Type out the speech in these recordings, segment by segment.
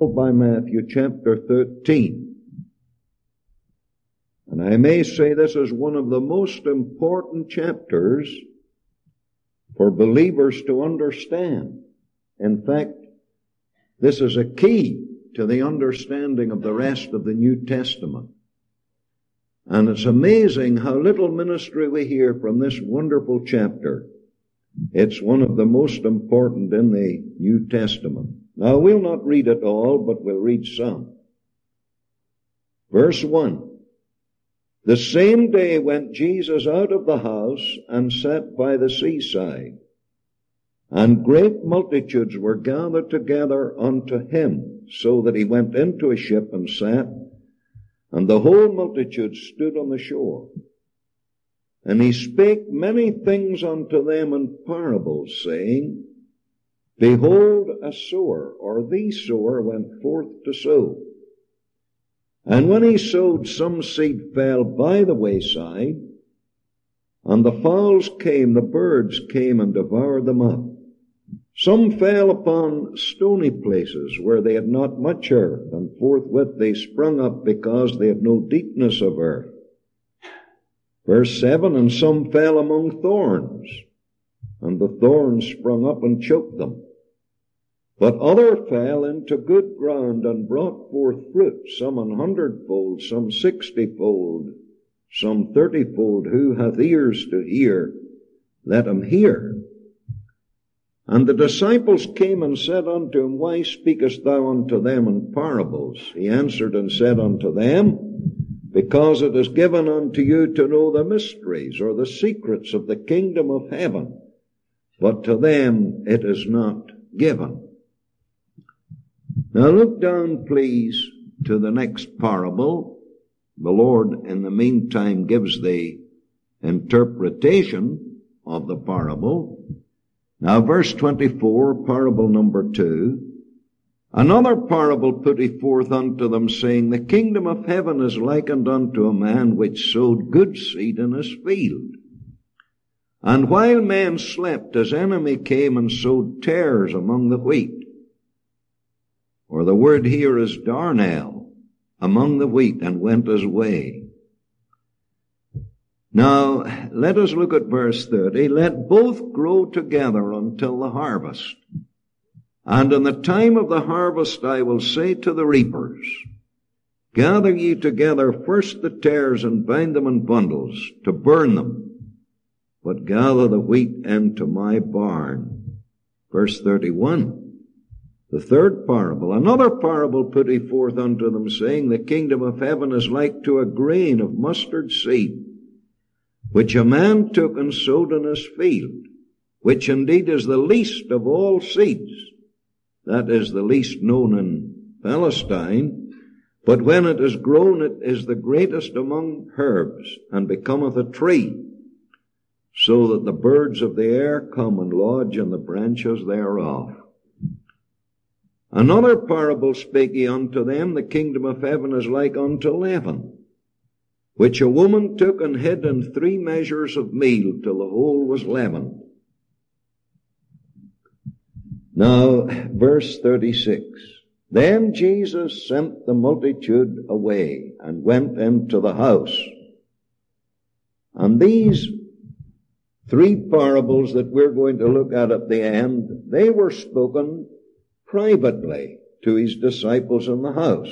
Gospel by Matthew chapter 13. And I may say this is one of the most important chapters for believers to understand. In fact, this is a key to the understanding of the rest of the New Testament. And it's amazing how little ministry we hear from this wonderful chapter. It's one of the most important in the New Testament. Now, we'll not read it all, but we'll read some. Verse 1. The same day went Jesus out of the house and sat by the seaside. And great multitudes were gathered together unto him, so that he went into a ship and sat, and the whole multitude stood on the shore. And he spake many things unto them in parables, saying, Behold, a sower, or the sower, went forth to sow. And when he sowed, some seed fell by the wayside, and the fowls came, the birds came and devoured them up. Some fell upon stony places where they had not much earth, and forthwith they sprung up because they had no deepness of earth. Verse 7, and some fell among thorns, and the thorns sprung up and choked them. But other fell into good ground and brought forth fruit, some 100-fold, some 60-fold, some 30-fold. Who hath ears to hear, let him hear. And the disciples came and said unto him, Why speakest thou unto them in parables? He answered and said unto them, Because it is given unto you to know the mysteries, or the secrets of the kingdom of heaven, but to them it is not given. Now look down, please, to the next parable. The Lord, in the meantime, gives the interpretation of the parable. Now, verse 24, parable number 2. Another parable put he forth unto them, saying, The kingdom of heaven is likened unto a man which sowed good seed in his field. And while men slept, his enemy came and sowed tares among the wheat. Or the word here is darnel, among the wheat, and went his way. Now, let us look at verse 30. Let both grow together until the harvest. And in the time of the harvest I will say to the reapers, Gather ye together first the tares and bind them in bundles to burn them, but gather the wheat into my barn. Verse 31. The third parable. Another parable put he forth unto them, saying, The kingdom of heaven is like to a grain of mustard seed, which a man took and sowed in his field, which indeed is the least of all seeds. That is the least known in Palestine. But when it is grown, it is the greatest among herbs, and becometh a tree, so that the birds of the air come and lodge in the branches thereof. Another parable spake he unto them, The kingdom of heaven is like unto leaven, which a woman took and hid in 3 measures of meal till the whole was leavened. Now, verse 36. Then Jesus sent the multitude away and went into the house. And these 3 parables that we're going to look at the end, they were spoken privately to his disciples in the house.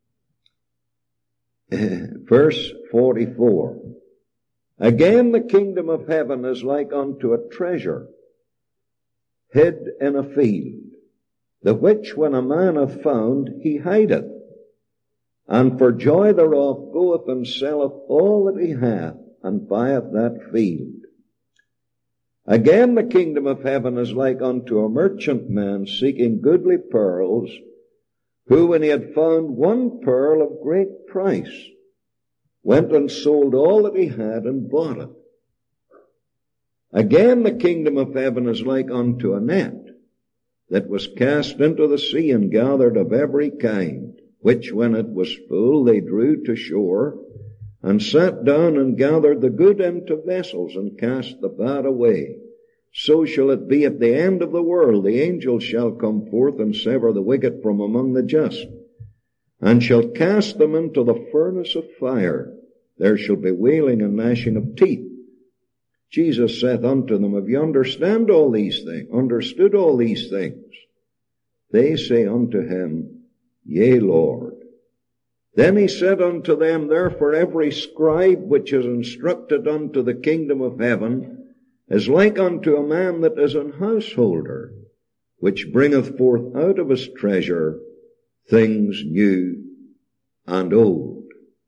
Verse 44. Again, the kingdom of heaven is like unto a treasure hid in a field, the which when a man hath found, he hideth, and for joy thereof goeth and selleth all that he hath, and buyeth that field. Again, the kingdom of heaven is like unto a merchant man seeking goodly pearls, who, when he had found one pearl of great price, went and sold all that he had and bought it. Again, the kingdom of heaven is like unto a net that was cast into the sea and gathered of every kind, which when it was full they drew to shore, and sat down and gathered the good into vessels, and cast the bad away. so shall it be at the end of the world. The angels shall come forth and sever the wicked from among the just, and shall cast them into the furnace of fire. There shall be wailing and gnashing of teeth. Jesus saith unto them, Have you understood all these things? They say unto him, Yea, Lord. Then he said unto them, Therefore every scribe which is instructed unto the kingdom of heaven is like unto a man that is an householder, which bringeth forth out of his treasure things new and old.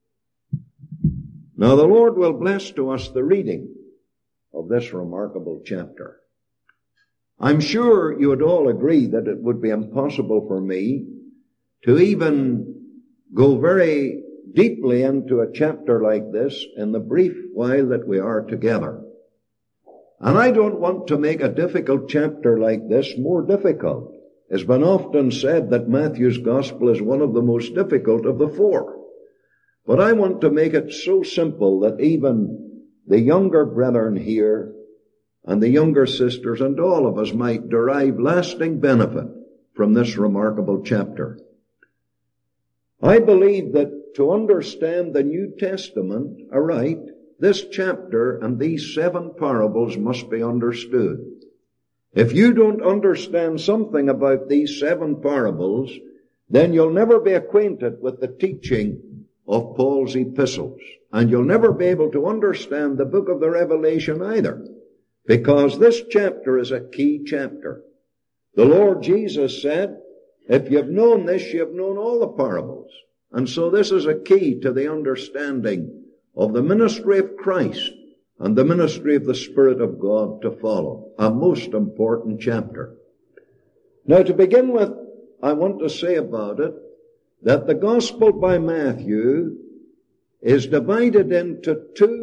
Now the Lord will bless to us the reading of this remarkable chapter. I'm sure you would all agree that it would be impossible for me to even go very deeply into a chapter like this in the brief while that we are together. And I don't want to make a difficult chapter like this more difficult. It's been often said that Matthew's Gospel is one of the most difficult of the four. But I want to make it so simple that even the younger brethren here and the younger sisters and all of us might derive lasting benefit from this remarkable chapter. I believe that to understand the New Testament aright, this chapter and these 7 parables must be understood. If you don't understand something about these 7 parables, then you'll never be acquainted with the teaching of Paul's epistles. And you'll never be able to understand the book of the Revelation either, because this chapter is a key chapter. The Lord Jesus said, if you've known this, you've known all the parables. And so this is a key to the understanding of the ministry of Christ and the ministry of the Spirit of God to follow. A most important chapter. Now to begin with, I want to say about it that the Gospel by Matthew is divided into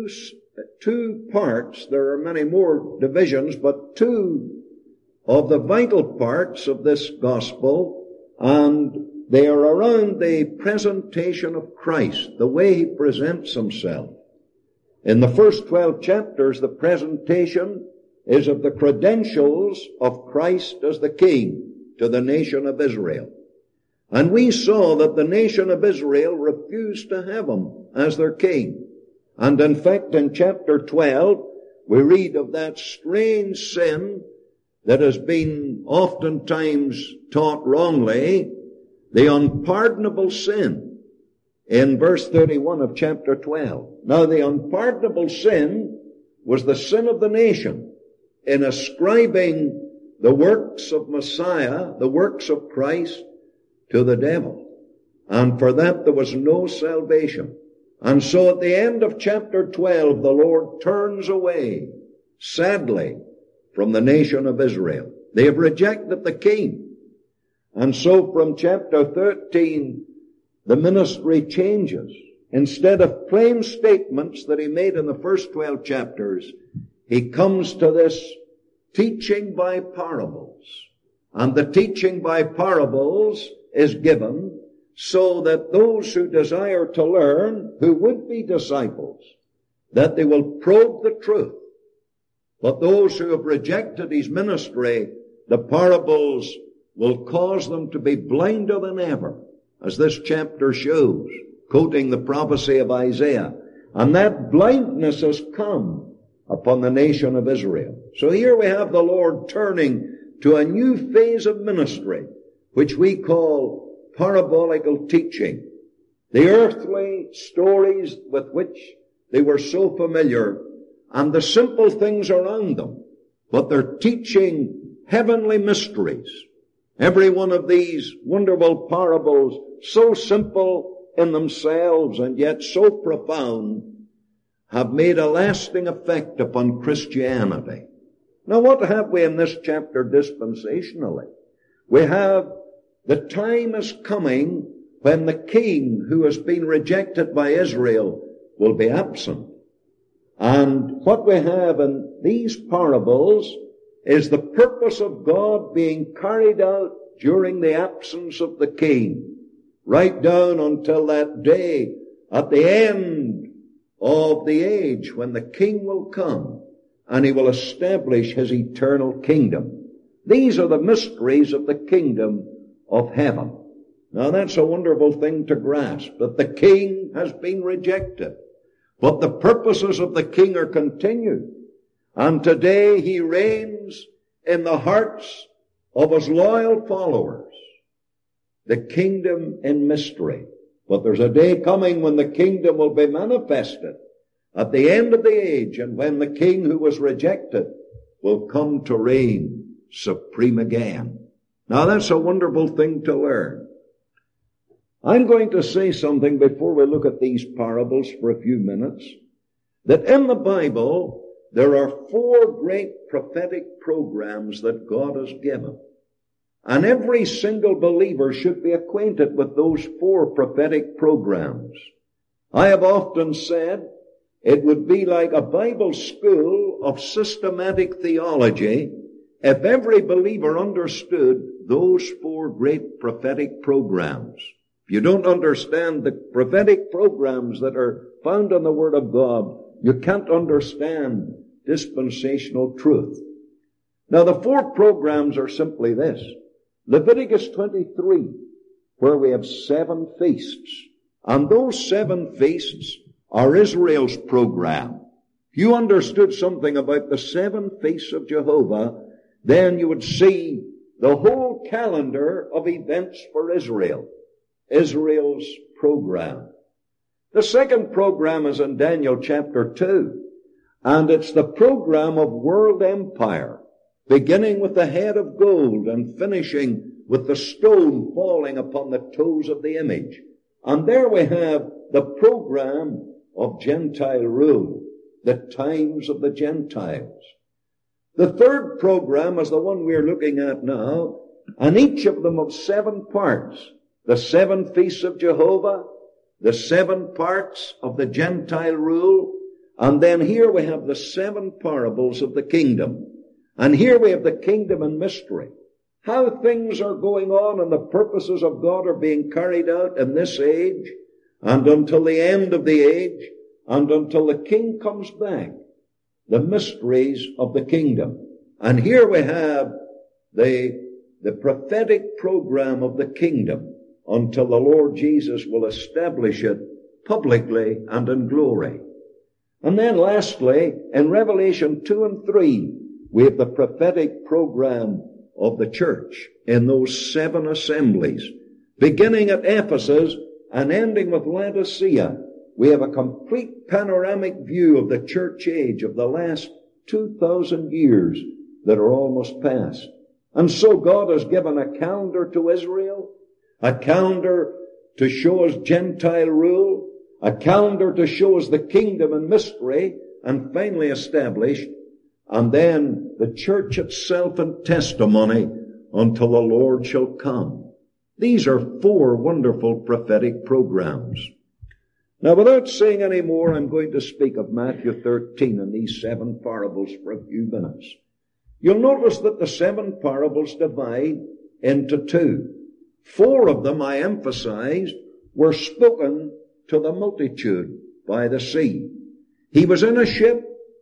two parts. There are many more divisions, but 2 of the vital parts of this Gospel, and they are around the presentation of Christ, the way he presents himself. In the first 12 chapters, the presentation is of the credentials of Christ as the King to the nation of Israel. And we saw that the nation of Israel refused to have him as their king. And in fact, in chapter 12, we read of that strange sin that has been oftentimes taught wrongly, the unpardonable sin, in verse 31 of chapter 12. Now, the unpardonable sin was the sin of the nation in ascribing the works of Messiah, the works of Christ, to the devil. And for that there was no salvation. And so at the end of chapter 12, the Lord turns away, sadly, from the nation of Israel. They have rejected the king. And so from chapter 13, the ministry changes. Instead of plain statements that he made in the first 12 chapters, he comes to this teaching by parables. And the teaching by parables is given so that those who desire to learn, who would be disciples, that they will probe the truth. But those who have rejected his ministry, the parables will cause them to be blinder than ever, as this chapter shows, quoting the prophecy of Isaiah. And that blindness has come upon the nation of Israel. So here we have the Lord turning to a new phase of ministry, which we call parabolical teaching. The earthly stories with which they were so familiar, and the simple things around them, but they're teaching heavenly mysteries. Every one of these wonderful parables, so simple in themselves and yet so profound, have made a lasting effect upon Christianity. Now what have we in this chapter dispensationally? We have the time is coming when the king who has been rejected by Israel will be absent. And what we have in these parables is the purpose of God being carried out during the absence of the king, right down until that day at the end of the age when the king will come and he will establish his eternal kingdom. These are the mysteries of the kingdom of heaven. Now that's a wonderful thing to grasp, that the king has been rejected, but the purposes of the king are continued. And today he reigns in the hearts of his loyal followers. The kingdom in mystery. But there's a day coming when the kingdom will be manifested at the end of the age, and when the king who was rejected will come to reign supreme again. Now that's a wonderful thing to learn. I'm going to say something before we look at these parables for a few minutes, that in the Bible there are 4 great prophetic programs that God has given. And every single believer should be acquainted with those 4 prophetic programs. I have often said it would be like a Bible school of systematic theology if every believer understood those 4 great prophetic programs. If you don't understand the prophetic programs that are found in the Word of God, you can't understand dispensational truth. Now the 4 programs are simply this. Leviticus 23, where we have 7 feasts. And those 7 feasts are Israel's program. If you understood something about the 7 feasts of Jehovah, then you would see the whole calendar of events for Israel. Israel's program. The second program is in Daniel chapter 2, and it's the program of world empire, beginning with the head of gold and finishing with the stone falling upon the toes of the image. And there we have the program of Gentile rule, the times of the Gentiles. The third program is the one we're looking at now, and each of them of 7 parts. The 7 feasts of Jehovah, the 7 parts of the Gentile rule, and then here we have the 7 parables of the kingdom. And here we have the kingdom in mystery. How things are going on and the purposes of God are being carried out in this age and until the end of the age and until the king comes back. The mysteries of the kingdom. And here we have the prophetic program of the kingdom until the Lord Jesus will establish it publicly and in glory. And then lastly, in Revelation 2 and 3, we have the prophetic program of the church in those 7 assemblies. Beginning at Ephesus and ending with Laodicea, we have a complete panoramic view of the church age of the last 2,000 years that are almost past. And so God has given a calendar to Israel, a calendar to show us Gentile rule, a calendar to show us the kingdom and mystery, and finally established, and then the church itself and testimony until the Lord shall come. These are 4 wonderful prophetic programs. Now, without saying any more, I'm going to speak of Matthew 13 and these 7 parables for a few minutes. You'll notice that the 7 parables divide into 2. 4 of them, I emphasized, were spoken to the multitude by the sea. He was in a ship,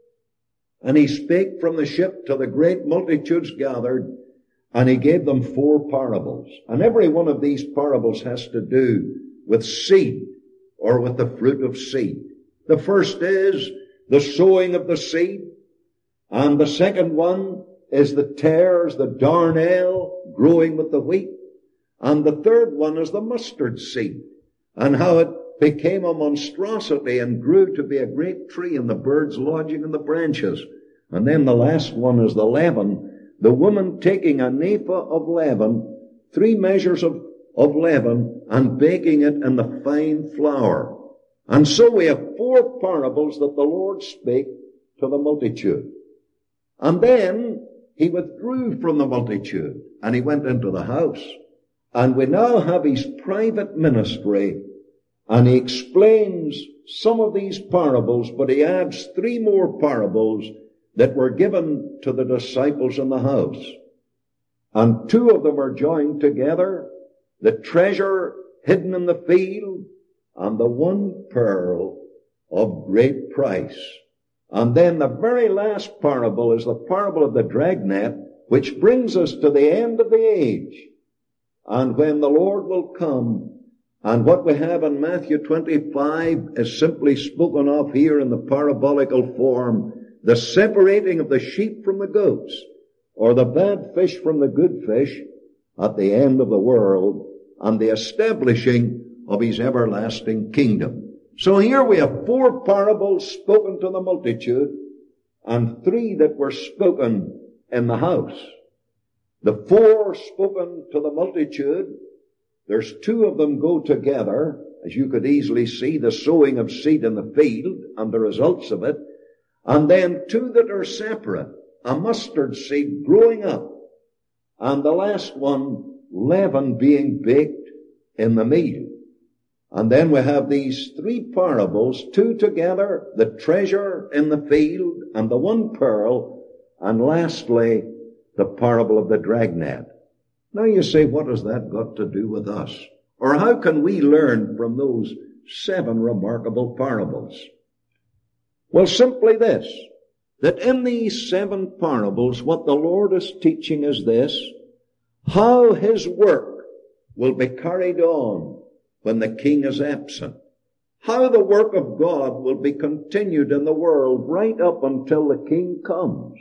and he spake from the ship to the great multitudes gathered, and he gave them 4 parables. And every one of these parables has to do with seed, or with the fruit of seed. The first is the sowing of the seed, and the second one is the tares, the darnel, growing with the wheat, and the third one is the mustard seed, and how it became a monstrosity and grew to be a great tree, and the birds lodging in the branches. And then the last one is the leaven, the woman taking a nepha of leaven, 3 measures of leaven, and baking it in the fine flour. And so we have 4 parables that the Lord spake to the multitude. And then he withdrew from the multitude, and he went into the house. And we now have his private ministry, and he explains some of these parables, but he adds 3 more parables that were given to the disciples in the house. And 2 of them are joined together, the treasure hidden in the field, and the 1 pearl of great price. And then the very last parable is the parable of the dragnet, which brings us to the end of the age. And when the Lord will come, and what we have in Matthew 25 is simply spoken of here in the parabolical form, the separating of the sheep from the goats, or the bad fish from the good fish at the end of the world, and the establishing of his everlasting kingdom. So here we have 4 parables spoken to the multitude, and 3 that were spoken in the house. The 4 spoken to the multitude, there's 2 of them go together, as you could easily see, the sowing of seed in the field and the results of it, and then 2 that are separate, a mustard seed growing up, and the last one, leaven being baked in the meal. And then we have these 3 parables, 2 together, the treasure in the field and the 1 pearl, and lastly, the parable of the dragnet. Now you say, what has that got to do with us? Or how can we learn from those 7 remarkable parables? Well, simply this, that in these 7 parables, what the Lord is teaching is this: how his work will be carried on when the king is absent. How the work of God will be continued in the world right up until the king comes.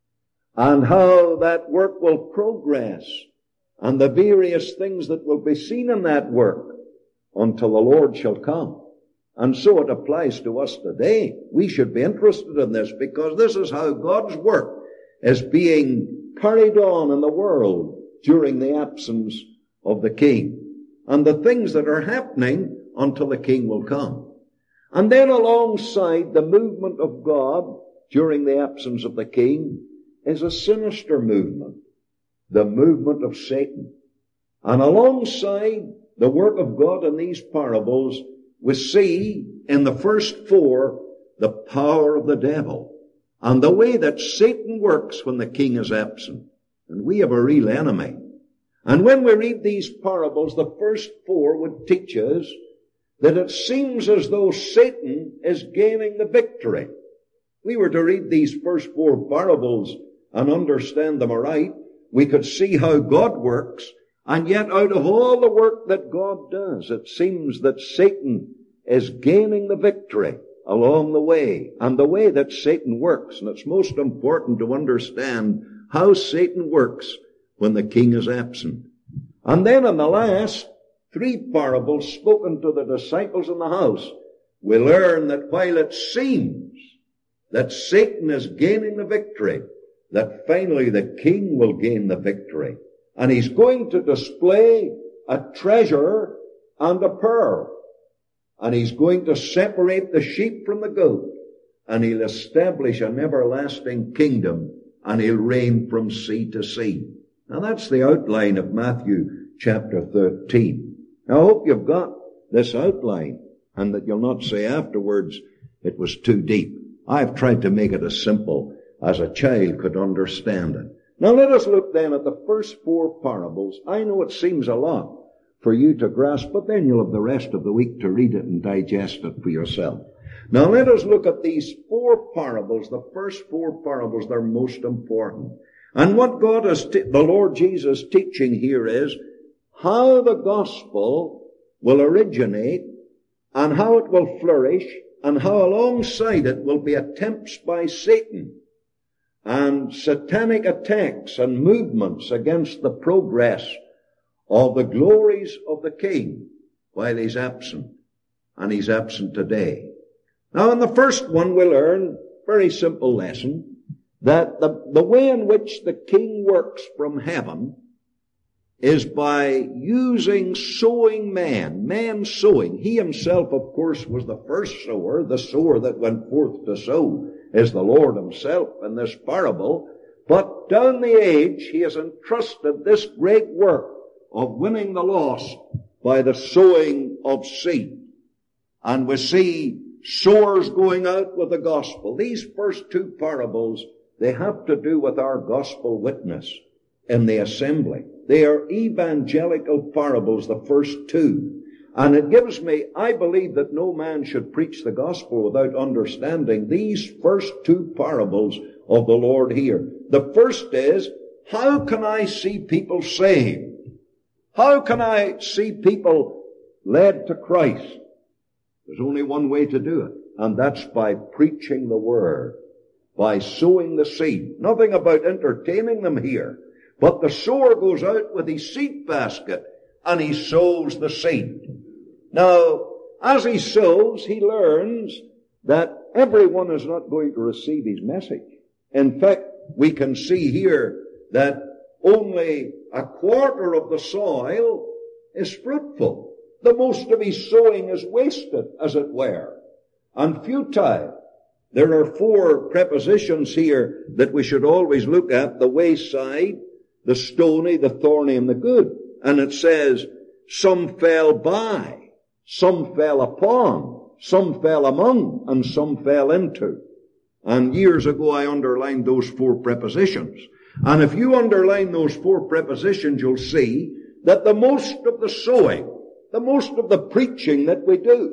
And how that work will progress, and the various things that will be seen in that work until the Lord shall come. And so it applies to us today. We should be interested in this, because this is how God's work is being carried on in the world during the absence of the king, and the things that are happening until the king will come. And then alongside the movement of God during the absence of the king is a sinister movement, the movement of Satan. And alongside the work of God in these parables, we see in the first 4 the power of the devil and the way that Satan works when the king is absent. And we have a real enemy. And when we read these parables, the first 4 would teach us that it seems as though Satan is gaining the victory. We were to read these first 4 parables and understand them aright. We could see how God works, and yet out of all the work that God does, it seems that Satan is gaining the victory along the way, and the way that Satan works. And it's most important to understand how Satan works when the king is absent. And then in the last 3 parables spoken to the disciples in the house, we learn that while it seems that Satan is gaining the victory, that finally the king will gain the victory. And he's going to display a treasure and a pearl. And he's going to separate the sheep from the goat. And he'll establish an everlasting kingdom, and he'll reign from sea to sea. Now that's the outline of Matthew chapter 13. Now I hope you've got this outline, and that you'll not say afterwards it was too deep. I've tried to make it as simple as a child could understand it. Now let us look then at the first 4 parables. I know it seems a lot for you to grasp, but then you'll have the rest of the week to read it and digest it for yourself. Now let us look at these 4 parables, the first 4 parables. They're most important. And what God is, the Lord Jesus teaching here is how the gospel will originate, and how it will flourish, and how alongside it will be attempts by Satan and satanic attacks and movements against the progress of the glories of the king while he's absent. And he's absent today. Now in the first one we learn, very simple lesson, that the way in which the king works from heaven is by using sowing men sowing. He himself, of course, was the first sower. The sower that went forth to sow is the Lord himself in this parable. But down the age, he has entrusted this great work of winning the lost by the sowing of seed. And we see sowers going out with the gospel. These first 2 parables, they have to do with our gospel witness in the assembly. They are evangelical parables, the first 2. And it gives me, I believe that no man should preach the gospel without understanding these first two parables of the Lord here. The first is, how can I see people saved? How can I see people led to Christ? There's only one way to do it, and that's by preaching the word, by sowing the seed. Nothing about entertaining them here, but the sower goes out with his seed basket and he sows the seed. Now, as he sows, he learns that everyone is not going to receive his message. In fact, we can see here that only a quarter of the soil is fruitful. The most of his sowing is wasted, as it were, and futile. There are 4 prepositions here that we should always look at: the wayside, the stony, the thorny, and the good. And it says, some fell by, some fell upon, some fell among, and some fell into. And years ago I underlined those 4 prepositions. And if you underline those 4 prepositions, you'll see that the most of the sowing, the most of the preaching that we do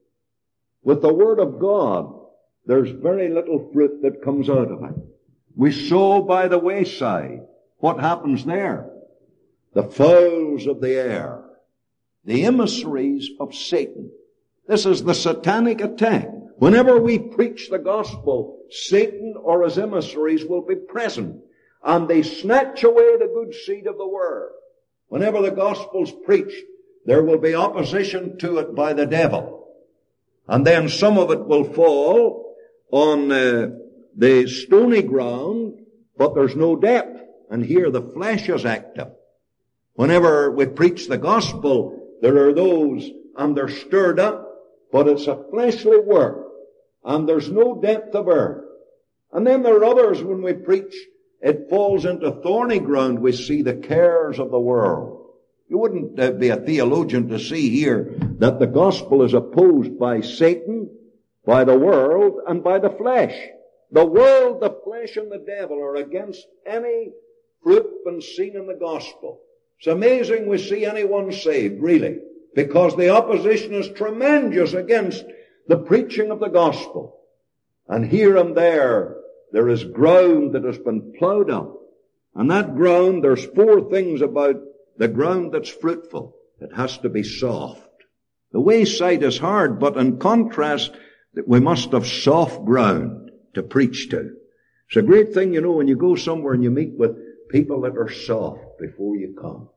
with the Word of God, there's very little fruit that comes out of it. We sow by the wayside. What happens there? The fowls of the air, the emissaries of Satan. This is the satanic attack. Whenever we preach the gospel, Satan or his emissaries will be present, and they snatch away the good seed of the word. Whenever the gospel's preached, there will be opposition to it by the devil. And then some of it will fall on the stony ground, but there's no depth. And here the flesh is active. Whenever we preach the gospel, there are those, and they're stirred up, but it's a fleshly work, and there's no depth of earth. And then there are others, when we preach, it falls into thorny ground. We see the cares of the world. You wouldn't be a theologian to see here that the gospel is opposed by Satan, by the world, and by the flesh. The world, the flesh, and the devil are against any fruit been seen in the gospel. It's amazing we see anyone saved, really, because the opposition is tremendous against the preaching of the gospel. And here and there is ground that has been plowed up. And that ground, there's 4 things about the ground that's fruitful. It has to be soft. The wayside is hard, but in contrast, we must have soft ground to preach to. It's a great thing, you know, when you go somewhere and you meet with people that are soft before you come.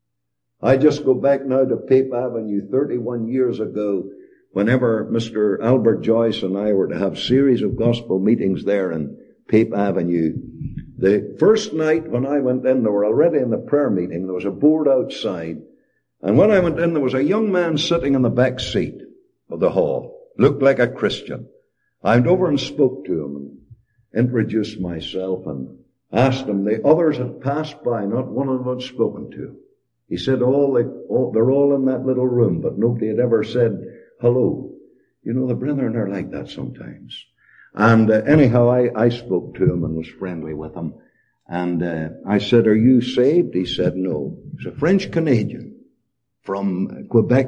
I just go back now to Pape Avenue 31 years ago, whenever Mr. Albert Joyce and I were to have series of gospel meetings there in Pape Avenue. The first night when I went in, they were already in the prayer meeting. There was a board outside. And when I went in, there was a young man sitting in the back seat of the hall. Looked like a Christian. I went over and spoke to him and introduced myself and asked him. The others had passed by, not one of them had spoken to him. He said, they're all in that little room, but nobody had ever said hello. You know, the brethren are like that sometimes. And anyhow, I spoke to him and was friendly with him. And I said, are you saved? He said, no. He's a French-Canadian from Quebec.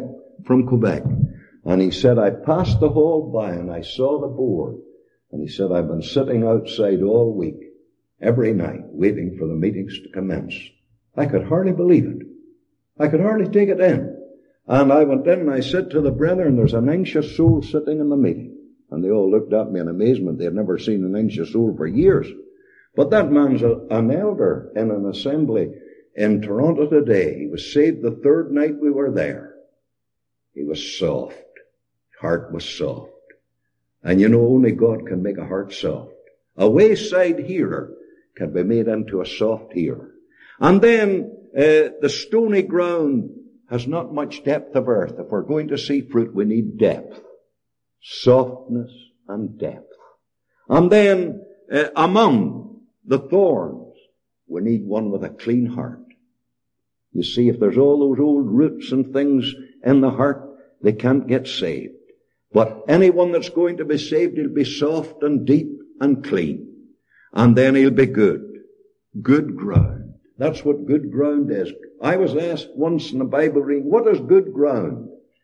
And he said, I passed the hall by and I saw the board. And he said, I've been sitting outside all week, every night, waiting for the meetings to commence. I could hardly believe it. I could hardly take it in. And I went in and I said to the brethren, there's an anxious soul sitting in the meeting. And they all looked at me in amazement. They had never seen an anxious soul for years. But that man's an elder in an assembly in Toronto today. He was saved the 3rd night we were there. He was soft. Heart was soft. And you know, only God can make a heart soft. A wayside hearer can be made into a soft hearer. And then the stony ground has not much depth of earth. If we're going to see fruit, we need depth. Softness and depth. And then among the thorns, we need one with a clean heart. You see, if there's all those old roots and things in the heart, they can't get saved. But anyone that's going to be saved, he'll be soft and deep and clean. And then he'll be good. Good ground. That's what good ground is. I was asked once in a Bible reading, what is good ground?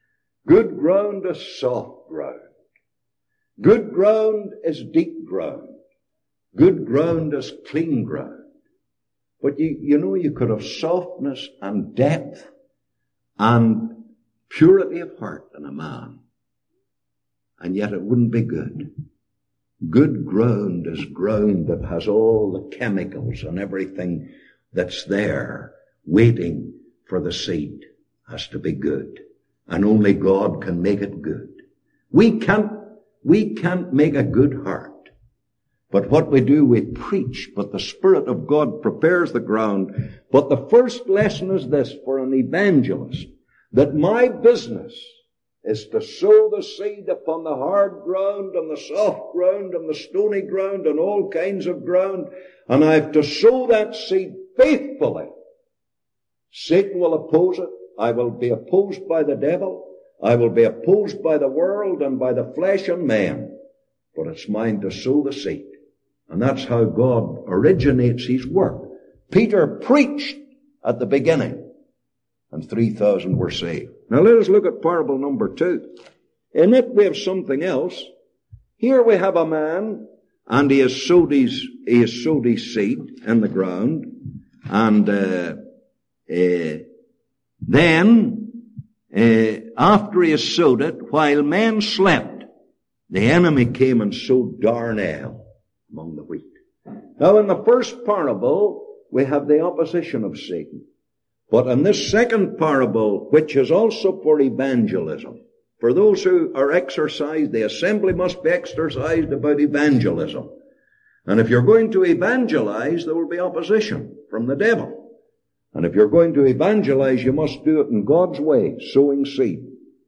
Good ground is soft ground. Good ground is deep ground. Good ground is clean ground. But you know, you could have softness and depth and purity of heart in a man, and yet it wouldn't be good. Good ground is ground that has all the chemicals and everything that's there waiting for the seed. Has to be good. And only God can make it good. We can't make a good heart. But what we do, we preach, but the Spirit of God prepares the ground. But the first lesson is this for an evangelist, that my business is to sow the seed upon the hard ground and the soft ground and the stony ground and all kinds of ground, and I have to sow that seed faithfully. Satan will oppose it. I will be opposed by the devil. I will be opposed by the world and by the flesh and man. But it's mine to sow the seed. And that's how God originates His work. Peter preached at the beginning, and 3,000 were saved. Now let us look at parable number 2. In it we have something else. Here we have a man, and he has sowed his seed in the ground, and then after he has sowed it, while men slept, the enemy came and sowed darnel among the wheat. Now in the first parable, we have the opposition of Satan. But in this second parable, which is also for evangelism, for those who are exercised, the assembly must be exercised about evangelism. And if you're going to evangelize, there will be opposition from the devil. And if you're going to evangelize, you must do it in God's way, sowing seed.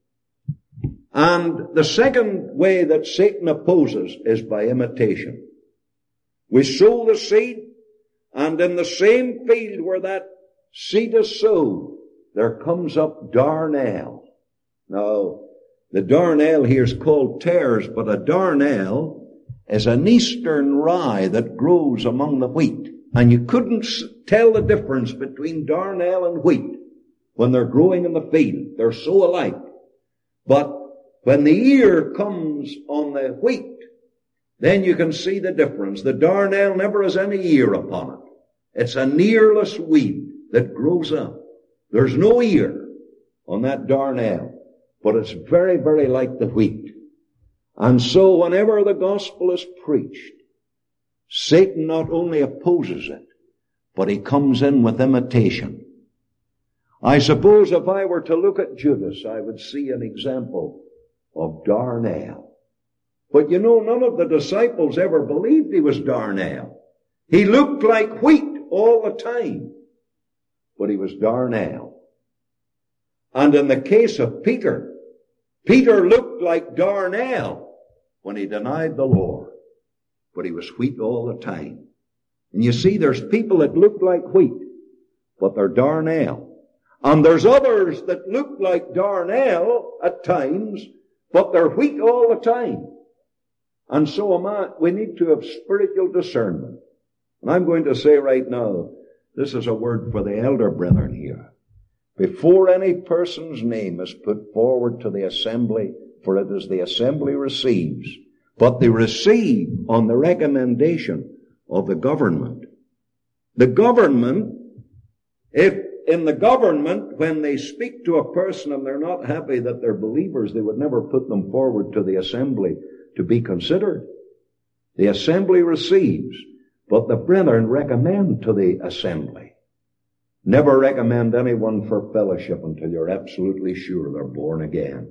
And the second way that Satan opposes is by imitation. We sow the seed, and in the same field where that seed is sowed, there comes up darnel. Now, the darnel here is called tares, but a darnel is an eastern rye that grows among the wheat. And you couldn't tell the difference between darnel and wheat when they're growing in the field. They're so alike. But when the ear comes on the wheat, then you can see the difference. The darnel never has any ear upon it. It's an earless weed that grows up. There's no ear on that darnel, but it's very, very like the wheat. And so whenever the gospel is preached, Satan not only opposes it, but he comes in with imitation. I suppose if I were to look at Judas, I would see an example of darnel. But you know, none of the disciples ever believed he was darnel. He looked like wheat all the time, but he was darnel. And in the case of Peter, Peter looked like darnel when he denied the Lord, but he was wheat all the time. And you see, there's people that look like wheat, but they're darnel. And there's others that look like darnel at times, but they're wheat all the time. And so we need to have spiritual discernment. And I'm going to say right now, this is a word for the elder brethren here. Before any person's name is put forward to the assembly, for it is the assembly receives, but they receive on the recommendation of the government. The government, if in the government, when they speak to a person and they're not happy that they're believers, they would never put them forward to the assembly to be considered. The assembly receives, but the brethren recommend to the assembly. Never recommend anyone for fellowship until you're absolutely sure they're born again.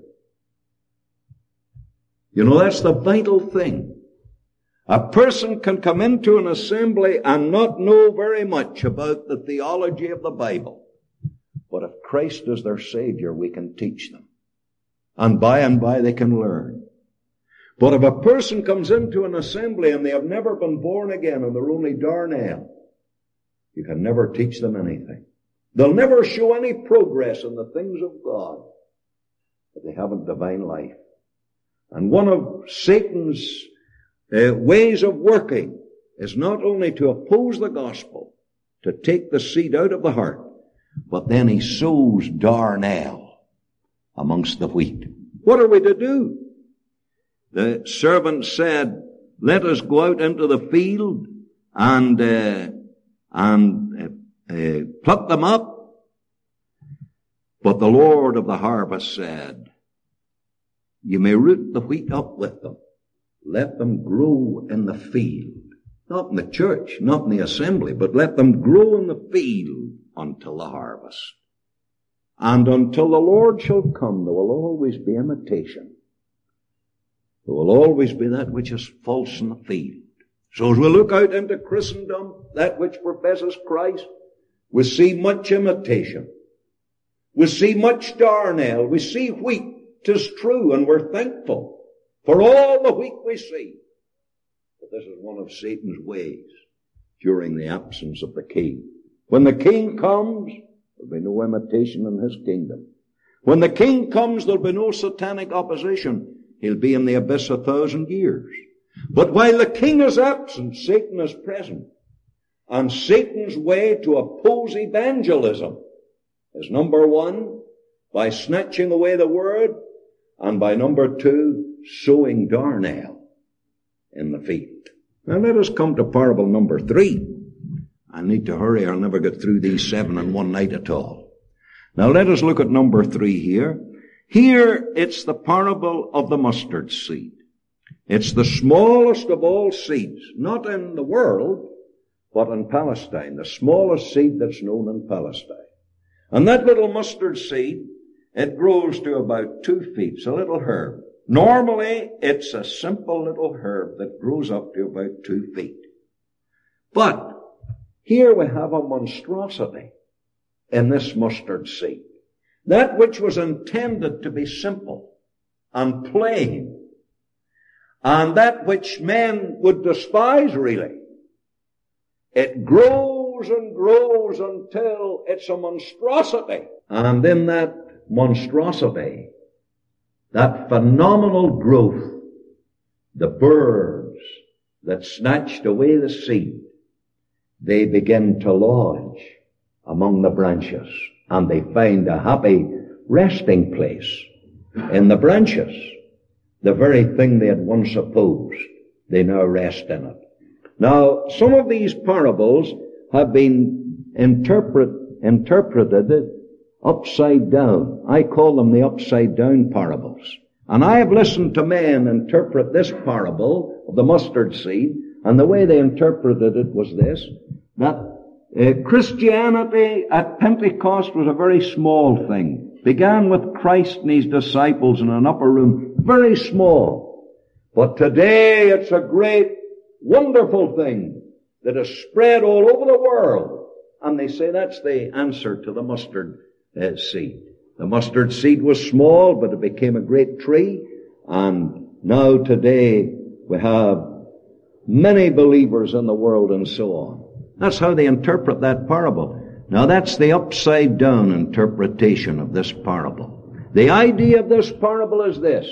You know, that's the vital thing. A person can come into an assembly and not know very much about the theology of the Bible. But if Christ is their Savior, we can teach them. And by they can learn. But if a person comes into an assembly and they have never been born again and they're only darnel, you can never teach them anything. They'll never show any progress in the things of God if they haven't divine life. And one of Satan's ways of working is not only to oppose the gospel, to take the seed out of the heart, but then he sows darnel. amongst the wheat. What are we to do? The servant said, let us go out into the field and pluck them up. But the Lord of the harvest said, you may root the wheat up with them. Let them grow in the field. Not in the church, not in the assembly, but let them grow in the field until the harvest. And until the Lord shall come, there will always be imitation. There will always be that which is false in the field. So as we look out into Christendom, that which professes Christ, we see much imitation. We see much darnel. We see wheat. 'Tis true, and we're thankful for all the wheat we see. But this is one of Satan's ways during the absence of the king. When the king comes, there'll be no imitation in his kingdom. When the king comes, there'll be no satanic opposition. He'll be in the abyss 1,000 years. But while the king is absent, Satan is present. And Satan's way to oppose evangelism is, number one, by snatching away the word, and by number two, sowing darnel in the field. Now let us come to parable number 3. I need to hurry, I'll never get through these 7 in one night at all. Now let us look at number 3 here. Here it's the parable of the mustard seed. It's the smallest of all seeds, not in the world, but in Palestine, the smallest seed that's known in Palestine. And that little mustard seed, it grows to about 2 feet. It's a little herb. Normally, it's a simple little herb that grows up to about 2 feet. But here we have a monstrosity in this mustard seed. That which was intended to be simple and plain, and that which men would despise really, it grows and grows until it's a monstrosity. And in that monstrosity, that phenomenal growth, the birds that snatched away the seed, they begin to lodge among the branches, and they find a happy resting place in the branches. The very thing they had once opposed, they now rest in it. Now, some of these parables have been interpreted upside down. I call them the upside down parables. And I have listened to men interpret this parable of the mustard seed, and the way they interpreted it was this, that Christianity at Pentecost was a very small thing. Began with Christ and his disciples in an upper room, very small. But today it's a great, wonderful thing that is spread all over the world. And they say that's the answer to the mustard seed. The mustard seed was small, but it became a great tree. And now today we have many believers in the world and so on. That's how they interpret that parable. Now that's the upside down interpretation of this parable. The idea of this parable is this,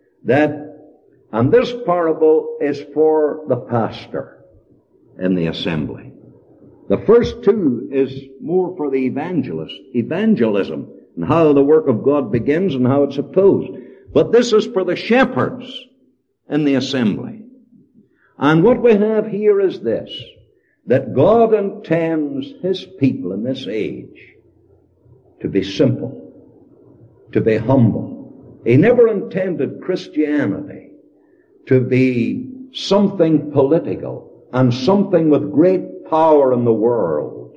and this parable is for the pastor in the assembly. The first 2 is more for the evangelism, and how the work of God begins and how it's opposed. But this is for the shepherds in the assembly. And what we have here is this, that God intends his people in this age to be simple, to be humble. He never intended Christianity to be something political and something with great power in the world.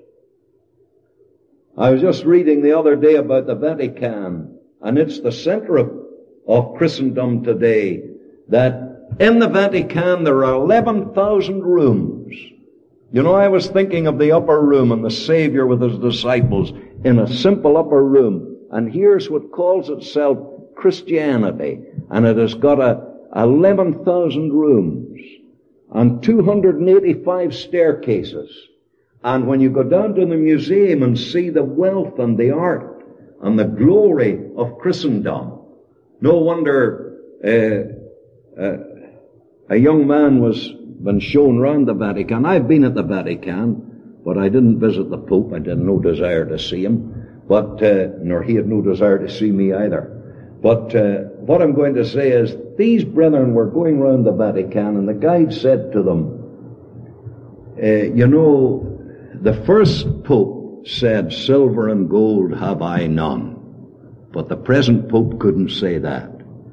I was just reading the other day about the Vatican, and it's the center of Christendom today, that in the Vatican there are 11,000 rooms. You know, I was thinking of the upper room and the Savior with his disciples in a simple upper room. And here's what calls itself Christianity. And it has got 11,000 rooms and 285 staircases. And when you go down to the museum and see the wealth and the art and the glory of Christendom, no wonder a young man was been shown round the Vatican. I've been at the Vatican, but I didn't visit the Pope. I had no desire to see him, but nor he had no desire to see me either. But what I'm going to say is, these brethren were going round the Vatican, and the guide said to them, the first Pope said, silver and gold have I none. But the present Pope couldn't say that.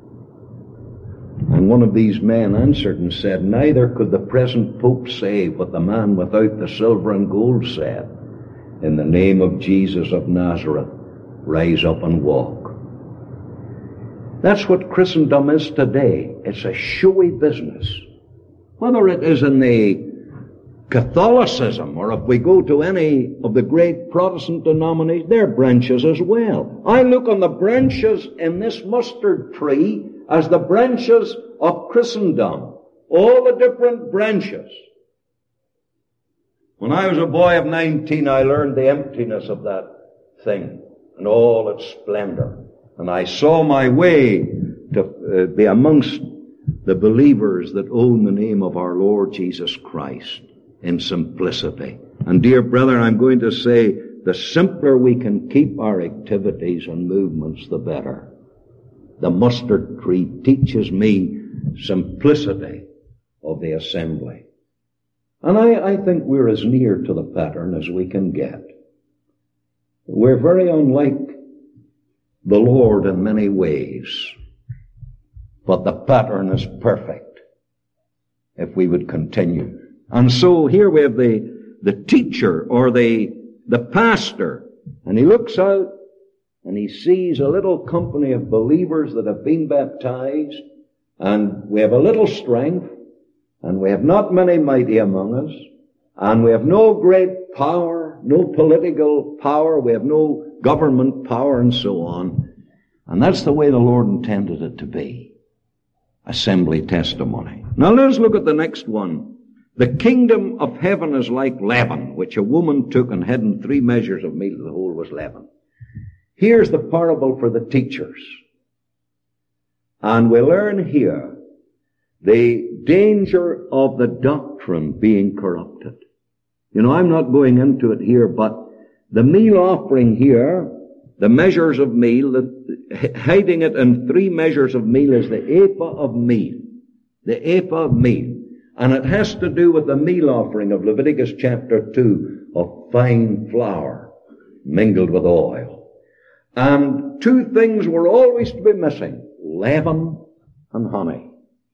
And one of these men answered and said, neither could the present Pope say what the man without the silver and gold said. In the name of Jesus of Nazareth, rise up and walk. That's what Christendom is today. It's a showy business. Whether it is in the Catholicism, or if we go to any of the great Protestant denominations, they're branches as well. I look on the branches in this mustard tree as the branches of Christendom. All the different branches. When I was a boy of 19, I learned the emptiness of that thing and all its splendor. And I saw my way to be amongst the believers that own the name of our Lord Jesus Christ in simplicity. And dear brother, I'm going to say, the simpler we can keep our activities and movements, the better. The mustard tree teaches me simplicity of the assembly. And I think we're as near to the pattern as we can get. We're very unlike the Lord in many ways, but the pattern is perfect if we would continue. And so here we have the teacher or the pastor, and he looks out and he sees a little company of believers that have been baptized, and we have a little strength, and we have not many mighty among us, and we have no great power, no political power, we have no government power, and so on. And that's the way the Lord intended it to be. Assembly testimony. Now let's look at the next one. The kingdom of heaven is like leaven, which a woman took and hid in 3 measures of meal. The whole was leaven. Here's the parable for the teachers. And we learn here the danger of the doctrine being corrupted. I'm not going into it here, but the meal offering here, the measures of meal, hiding it in 3 measures of meal is the ephah of meal. The ephah of meal. And it has to do with the meal offering of Leviticus chapter 2 of fine flour mingled with oil. And 2 things were always to be missing: leaven and honey.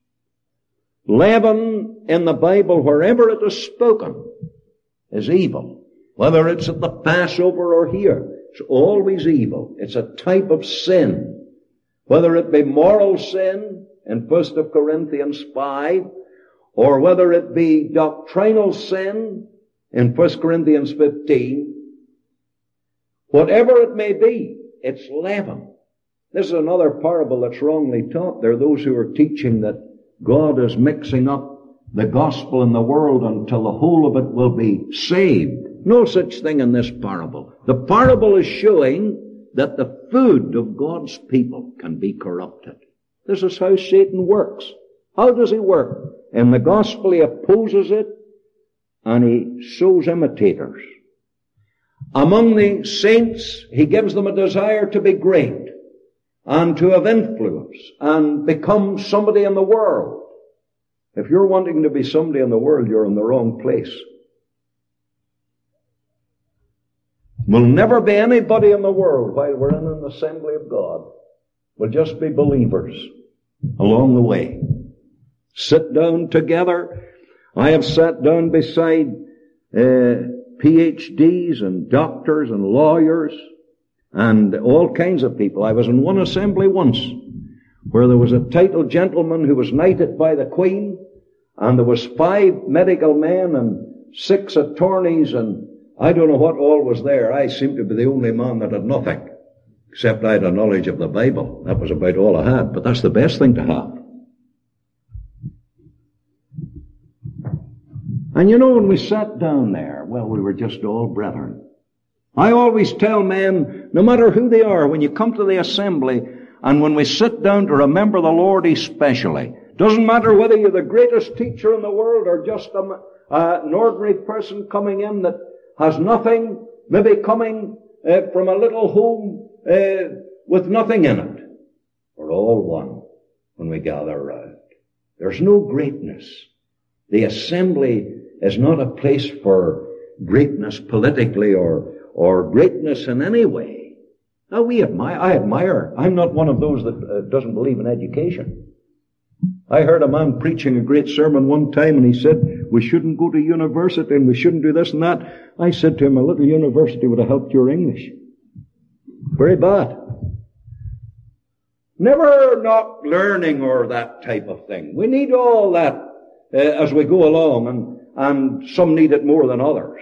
Leaven in the Bible, wherever it is spoken, is evil. Whether it's at the Passover or here, it's always evil. It's a type of sin. Whether it be moral sin in 1 Corinthians 5, or whether it be doctrinal sin in 1 Corinthians 15, whatever it may be, it's leaven. This is another parable that's wrongly taught. There are those who are teaching that God is mixing up the gospel in the world until the whole of it will be saved. No such thing in this parable. The parable is showing that the food of God's people can be corrupted. This is how Satan works. How does he work? In the gospel he opposes it and he sows imitators. Among the saints he gives them a desire to be great and to have influence and become somebody in the world. If you're wanting to be somebody in the world, you're in the wrong place. We'll never be anybody in the world while we're in an assembly of God. We'll just be believers along the way. Sit down together. I have sat down beside PhDs and doctors and lawyers and all kinds of people. I was in one assembly once where there was a titled gentleman who was knighted by the Queen, and there was 5 medical men and 6 attorneys, and I don't know what all was there. I seemed to be the only man that had nothing, except I had a knowledge of the Bible. That was about all I had, but that's the best thing to have. And when we sat down there, well, we were just all brethren. I always tell men, no matter who they are, when you come to the assembly, and when we sit down to remember the Lord especially, doesn't matter whether you're the greatest teacher in the world or just an ordinary person coming in that has nothing, maybe coming from a little home with nothing in it. all one when we gather around. There's no greatness. The assembly is not a place for greatness politically or greatness in any way. Now I admire. I'm not one of those that doesn't believe in education. I heard a man preaching a great sermon one time, and he said, we shouldn't go to university and we shouldn't do this and that. I said to him, a little university would have helped your English. Very bad. Never knock learning or that type of thing. We need all that as we go along, and some need it more than others.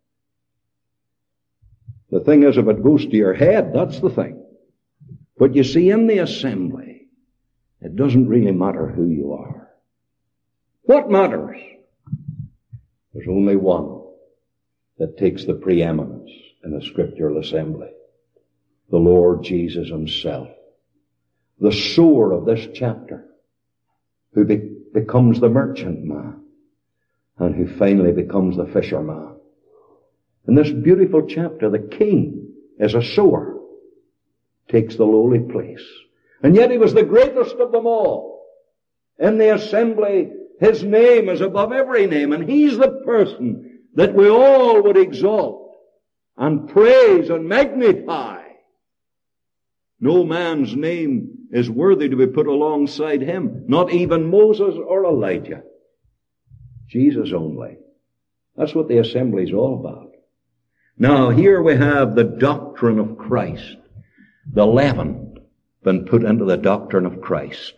The thing is, if it goes to your head, that's the thing. But you see, in the assembly, it doesn't really matter who you are. What matters? There's only one that takes the preeminence in a scriptural assembly. The Lord Jesus himself. The sower of this chapter, who becomes the merchant man, and who finally becomes the fisherman. In this beautiful chapter, the king is a sower, takes the lowly place. And yet he was the greatest of them all. In the assembly, his name is above every name, and he's the person that we all would exalt and praise and magnify. No man's name is worthy to be put alongside him, not even Moses or Elijah. Jesus only. That's what the assembly is all about. Now, here we have the doctrine of Christ. The leaven been put into the doctrine of Christ.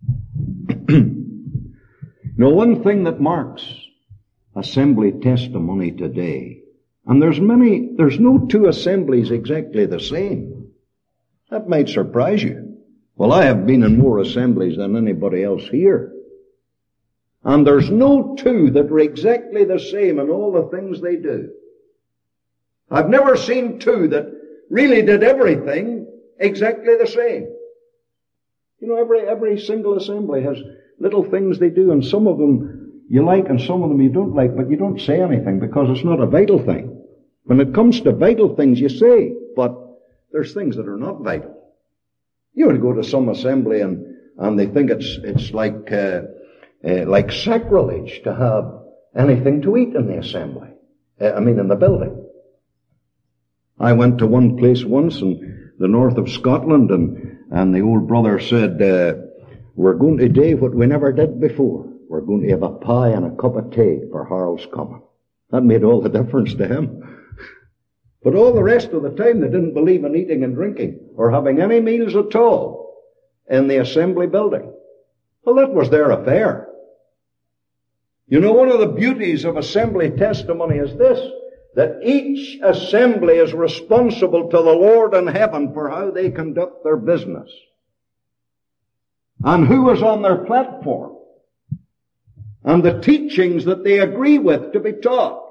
Now, one thing that marks assembly testimony today, and there's no two assemblies exactly the same. That might surprise you. Well, I have been in more assemblies than anybody else here. And there's no two that are exactly the same in all the things they do. I've never seen two that really did everything exactly the same. You know, every single assembly has little things they do, and some of them you like and some of them you don't like, but you don't say anything because it's not a vital thing. When it comes to vital things, you say, but there's things that are not vital. You would go to some assembly and they think it's like sacrilege to have anything to eat in the assembly. In the building. I went to one place once in the north of Scotland, and the old brother said, we're going to do what we never did before. We're going to have a pie and a cup of tea for Harold's coming. That made all the difference to him. But all the rest of the time they didn't believe in eating and drinking or having any meals at all in the assembly building. Well, that was their affair. You know, one of the beauties of assembly testimony is this, that each assembly is responsible to the Lord in heaven for how they conduct their business and who is on their platform and the teachings that they agree with to be taught.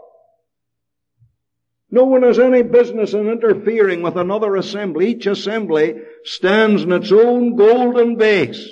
No one has any business in interfering with another assembly. Each assembly stands in its own golden base.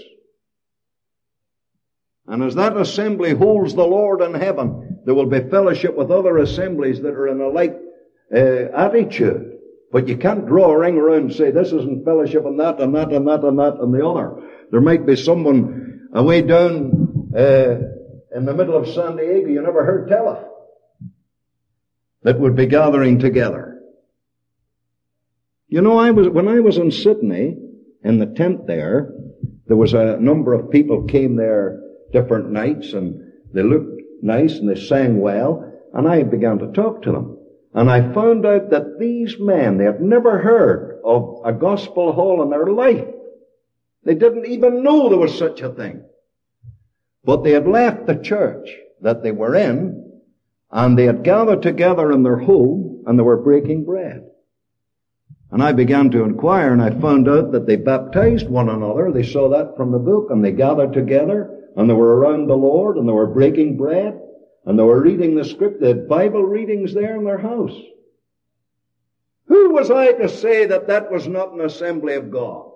And as that assembly holds the Lord in heaven, there will be fellowship with other assemblies that are in a like attitude. But you can't draw a ring around and say, this isn't fellowship and that and that and that and that and the other. There might be someone away down in the middle of San Diego you never heard tell of, that would be gathering together. You know, when I was in Sydney, in the tent there was a number of people came there different nights, and they looked nice and they sang well, and I began to talk to them. And I found out that these men, they had never heard of a gospel hall in their life. They didn't even know there was such a thing. But they had left the church that they were in, and they had gathered together in their home, and they were breaking bread. And I began to inquire, and I found out that they baptized one another. They saw that from the book, and they gathered together, and they were around the Lord, and they were breaking bread, and they were reading the script. They had Bible readings there in their house. Who was I to say that that was not an assembly of God?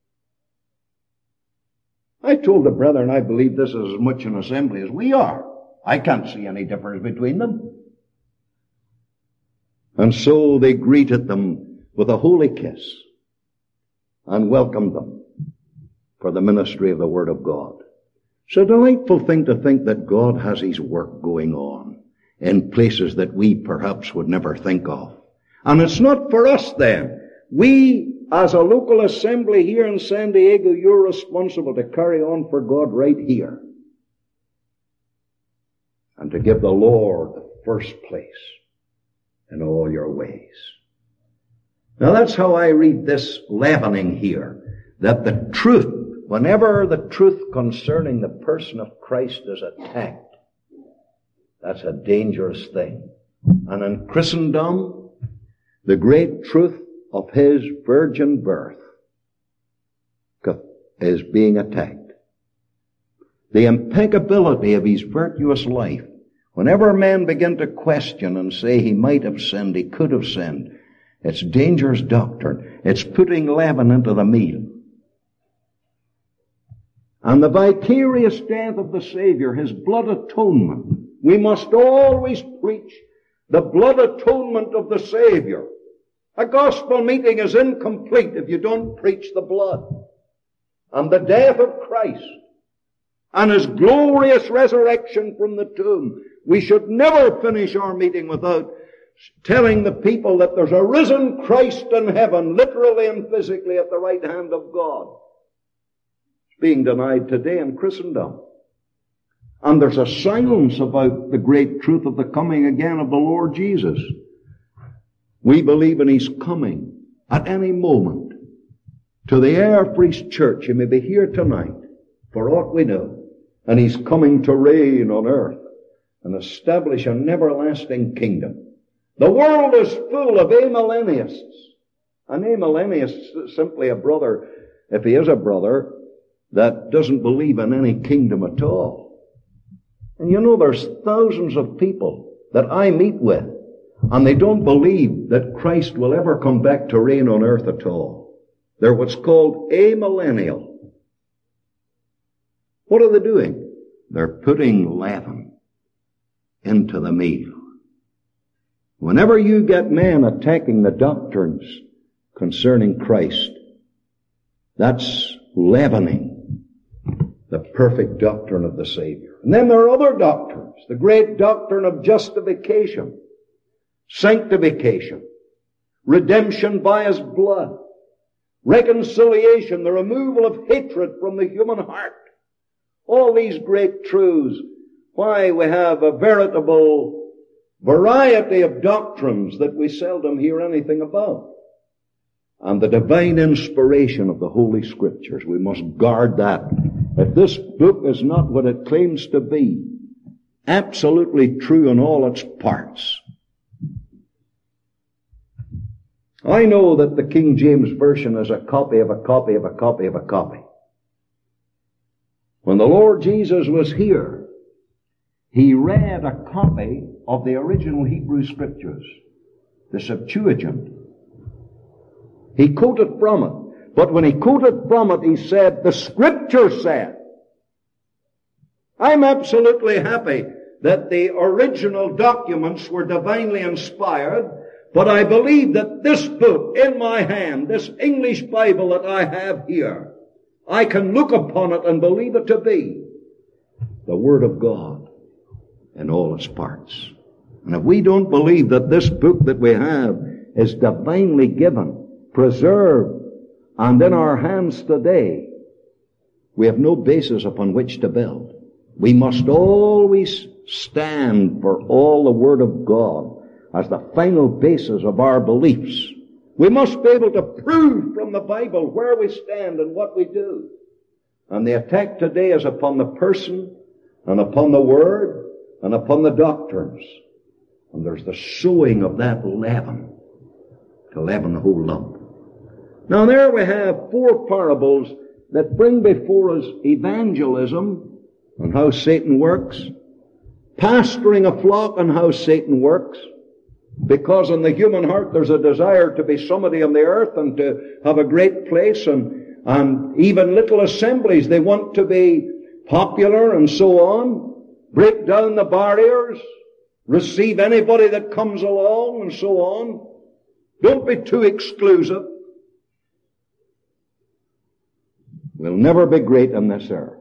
I told the brethren I believe this is as much an assembly as we are. I can't see any difference between them. And so they greeted them with a holy kiss and welcomed them. for the ministry of the Word of God. It's a delightful thing to think that God has His work going on in places that we perhaps would never think of. And it's not for us then. We, as a local assembly here in San Diego, you're responsible to carry on for God right here. And to give the Lord the first place in all your ways. Now that's how I read this leavening here. That the truth, whenever the truth concerning the person of Christ is attacked, that's a dangerous thing. And in Christendom, the great truth of His virgin birth is being attacked. The impeccability of His virtuous life. Whenever men begin to question and say He might have sinned, He could have sinned, it's dangerous doctrine. It's putting leaven into the meal. And the vicarious death of the Savior, His blood atonement. We must always preach the blood atonement of the Savior. A gospel meeting is incomplete if you don't preach the blood and the death of Christ and His glorious resurrection from the tomb. We should never finish our meeting without telling the people that there's a risen Christ in heaven, literally and physically at the right hand of God. It's being denied today in Christendom. And there's a silence about the great truth of the coming again of the Lord Jesus. We believe in His coming at any moment to the Air Priest Church. He may be here tonight, for aught we know. And He's coming to reign on earth and establish an everlasting kingdom. The world is full of amillennialists. An amillennialist is simply a brother, if he is a brother, that doesn't believe in any kingdom at all. And you know, there's thousands of people that I meet with, and they don't believe that Christ will ever come back to reign on earth at all. They're what's called amillennial. What are they doing? They're putting leaven into the meal. Whenever you get men attacking the doctrines concerning Christ, that's leavening the perfect doctrine of the Savior. And then there are other doctrines. The great doctrine of justification, sanctification, redemption by His blood, reconciliation, the removal of hatred from the human heart. All these great truths, why we have a veritable variety of doctrines that we seldom hear anything about. And the divine inspiration of the Holy Scriptures, we must guard that. If this book is not what it claims to be, absolutely true in all its parts. I know that the King James Version is a copy of a copy of a copy of a copy. When the Lord Jesus was here, He read a copy of the original Hebrew Scriptures, the Septuagint. He quoted from it. But when he quoted from it, he said, the Scripture said. I'm absolutely happy that the original documents were divinely inspired, but I believe that this book in my hand, this English Bible that I have here, I can look upon it and believe it to be the Word of God in all its parts. And if we don't believe that this book that we have is divinely given, preserved, and in our hands today, we have no basis upon which to build. We must always stand for all the Word of God as the final basis of our beliefs. We must be able to prove from the Bible where we stand and what we do. And the attack today is upon the person and upon the Word and upon the doctrines. And there's the sowing of that leaven to leaven the whole lump. Now there we have 4 parables that bring before us evangelism and how Satan works, pastoring a flock and how Satan works, because in the human heart there's a desire to be somebody on the earth and to have a great place, and even little assemblies, they want to be popular and so on, break down the barriers, receive anybody that comes along and so on. Don't be too exclusive. will never be great on this earth.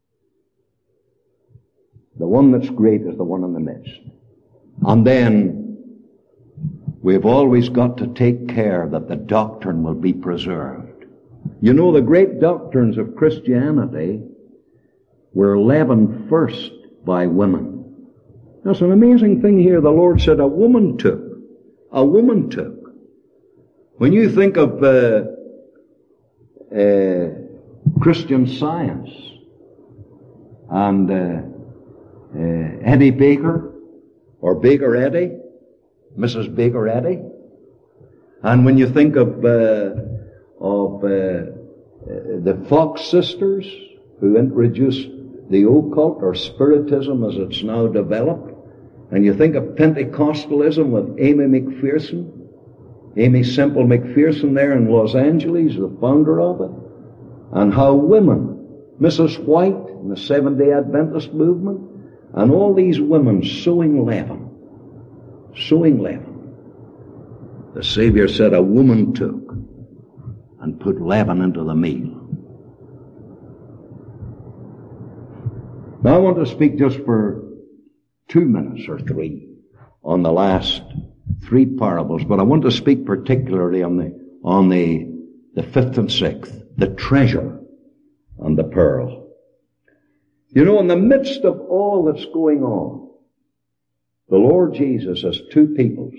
The one that's great is the one in the midst. And then we've always got to take care that the doctrine will be preserved. You know, the great doctrines of Christianity were leavened first by women. That's an amazing thing here. The Lord said a woman took. A woman took. When you think of Christian Science and Eddie Baker, or Baker Eddy, Mrs. Baker Eddy, and when you think of the Fox sisters who introduced the occult or spiritism as it's now developed, and you think of Pentecostalism with Amy Semple McPherson there in Los Angeles, the founder of it, and how women, Mrs. White in the Seventh-day Adventist movement, and all these women sowing leaven. The Savior said a woman took and put leaven into the meal. Now I want to speak just for 2 minutes or 3 on the last 3 parables, but I want to speak particularly on the 5th and 6th, the treasure and the pearl. You know, in the midst of all that's going on, the Lord Jesus has 2 peoples.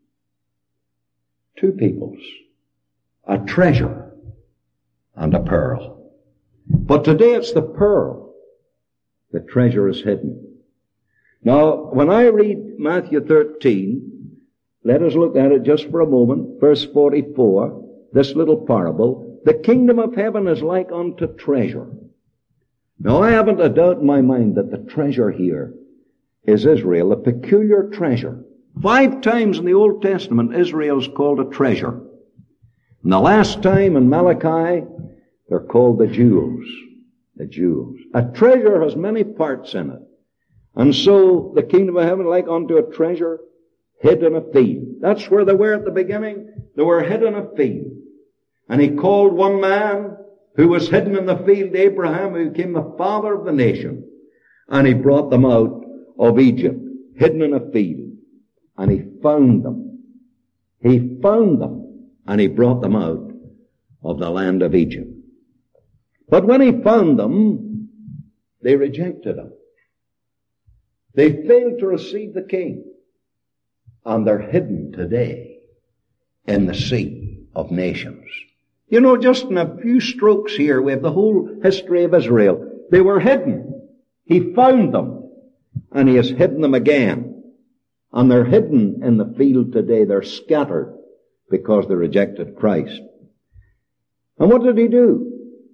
2 peoples. A treasure and a pearl. But today it's the pearl. The treasure is hidden. Now, when I read Matthew 13, let us look at it just for a moment. Verse 44, this little parable. The kingdom of heaven is like unto treasure. Now, I haven't a doubt in my mind that the treasure here is Israel, a peculiar treasure. 5 times in the Old Testament, Israel is called a treasure. And the last time in Malachi, they're called the jewels. The jewels. A treasure has many parts in it. And so, the kingdom of heaven like unto a treasure hid in a field. That's where they were at the beginning. They were hid in a field. And he called one man who was hidden in the field, Abraham, who became the father of the nation. And he brought them out of Egypt, hidden in a field. And he found them. He found them. And he brought them out of the land of Egypt. But when he found them, they rejected him. They failed to receive the king. And they're hidden today in the sea of nations. You know, just in a few strokes here, we have the whole history of Israel. They were hidden. He found them. And he has hidden them again. And they're hidden in the field today. They're scattered because they rejected Christ. And what did he do?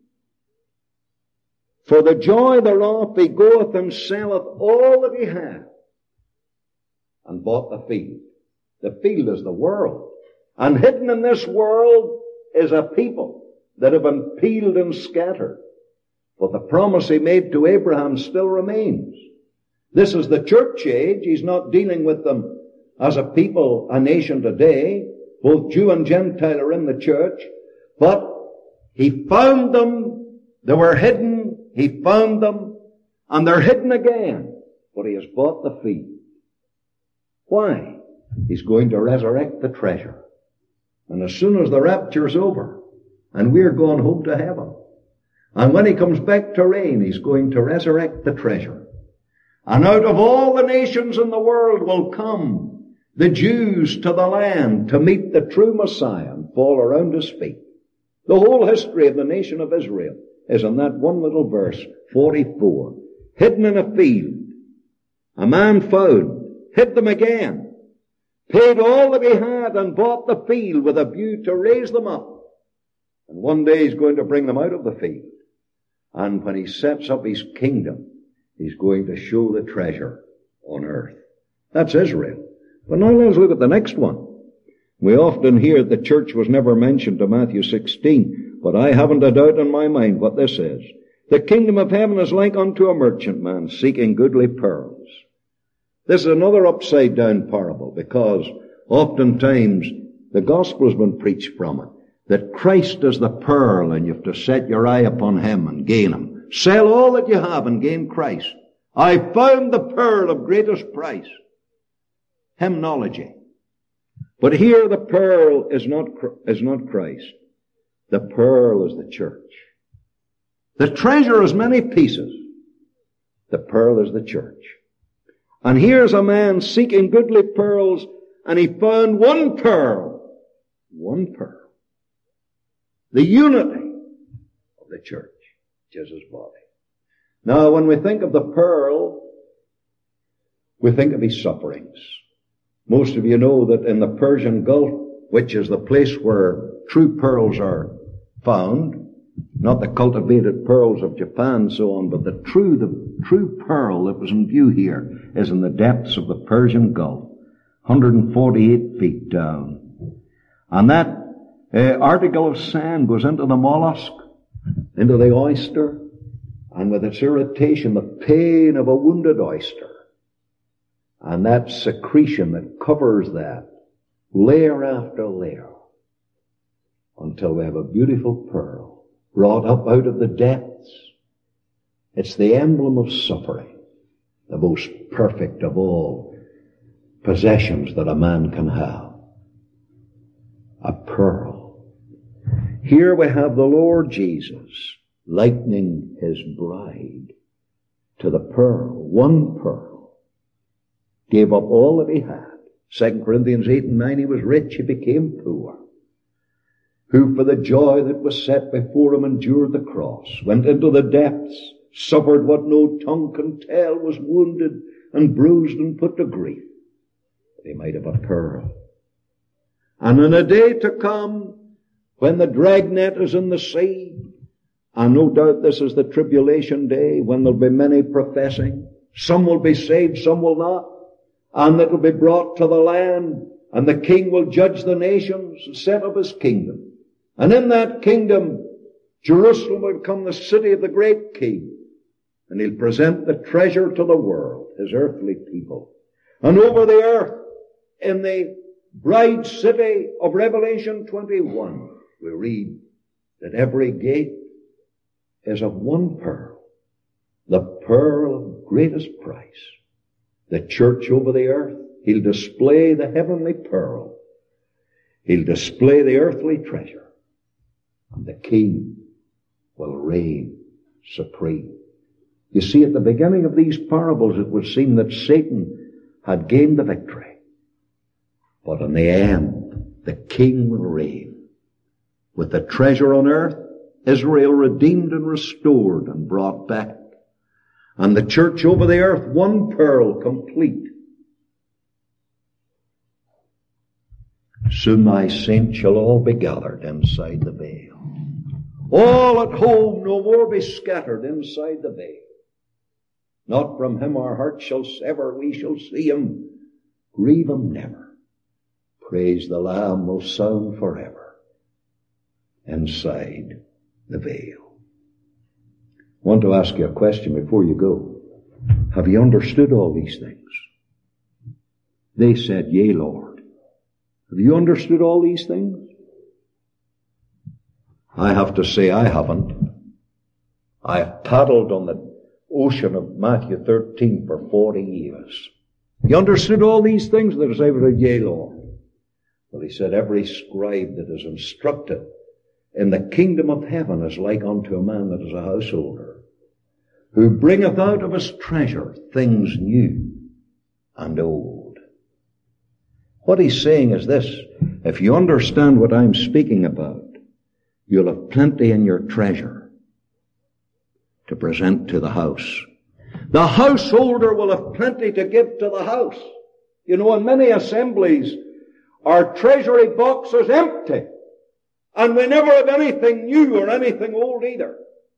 For the joy thereof he goeth and selleth all that he hath, and bought the field. The field is the world. And hidden in this world is a people that have been peeled and scattered. But the promise he made to Abraham still remains. This is the church age. He's not dealing with them as a people, a nation today. Both Jew and Gentile are in the church. But he found them. They were hidden. He found them. And they're hidden again. But he has bought the field. Why? He's going to resurrect the treasure. And as soon as the rapture's over, and we're going home to heaven, and when he comes back to reign, he's going to resurrect the treasure. And out of all the nations in the world will come the Jews to the land to meet the true Messiah and fall around his feet. The whole history of the nation of Israel is in that one little verse, 44. Hidden in a field, a man found, hid them again, paid all that he had and bought the field with a view to raise them up. And one day he's going to bring them out of the field. And when he sets up his kingdom, he's going to show the treasure on earth. That's Israel. But now let's look at the next one. We often hear the church was never mentioned in Matthew 16, but I haven't a doubt in my mind what this is. The kingdom of heaven is like unto a merchantman seeking goodly pearls. This is another upside down parable because oftentimes the gospel has been preached from it. that Christ is the pearl and you have to set your eye upon Him and gain Him. Sell all that you have and gain Christ. I found the pearl of greatest price. Hymnology. But here the pearl is not Christ. The pearl is the church. The treasure has many pieces. The pearl is the church. And here's a man seeking goodly pearls, and he found one pearl. One pearl. The unity of the church, Jesus' body. Now, when we think of the pearl, we think of His sufferings. Most of you know that in the Persian Gulf, which is the place where true pearls are found, not the cultivated pearls of Japan and so on, but the true pearl that was in view here is in the depths of the Persian Gulf, 148 feet down. And that article of sand goes into the mollusk, into the oyster, and with its irritation, the pain of a wounded oyster, and that secretion that covers that, layer after layer, until we have a beautiful pearl brought up out of the depths. It's the emblem of suffering, the most perfect of all possessions that a man can have. A pearl. Here we have the Lord Jesus likening His bride to the pearl. One pearl. Gave up all that He had. 2 Corinthians 8 and 9, He was rich, He became poor. Who for the joy that was set before Him endured the cross, went into the depths, suffered what no tongue can tell, was wounded and bruised and put to grief, that He might have a pearl. And in a day to come, when the dragnet is in the sea, and no doubt this is the tribulation day, when there'll be many professing, some will be saved, some will not, and it will be brought to the land, and the King will judge the nations and set up His kingdom. And in that kingdom, Jerusalem will become the city of the great King, and He'll present the treasure to the world, His earthly people. And over the earth, in the bride city of Revelation 21, we read that every gate is of one pearl, the pearl of greatest price. The church over the earth, He'll display the heavenly pearl. He'll display the earthly treasure. And the King will reign supreme. You see, at the beginning of these parables, it would seem that Satan had gained the victory. But in the end, the King will reign. With the treasure on earth, Israel redeemed and restored and brought back. And the church over the earth, one pearl complete. Soon Thy saints shall all be gathered inside the veil. All at home, no more be scattered inside the veil. Not from Him our hearts shall sever, we shall see Him, grieve Him never. Praise the Lamb will sound forever inside the veil. I want to ask you a question before you go. Have you understood all these things? They said, Yea, Lord. Have you understood all these things? I have to say I haven't. I have paddled on the ocean of Matthew 13 for 40 years. Have you understood all these things? They said, Yea, Lord. Well, He said, every scribe that is instructed in the kingdom of heaven is like unto a man that is a householder, who bringeth out of his treasure things new and old. What He's saying is this: if you understand what I'm speaking about, you'll have plenty in your treasure to present to the house. The householder will have plenty to give to the house. You know, in many assemblies, our treasury box is empty. And we never have anything new or anything old either.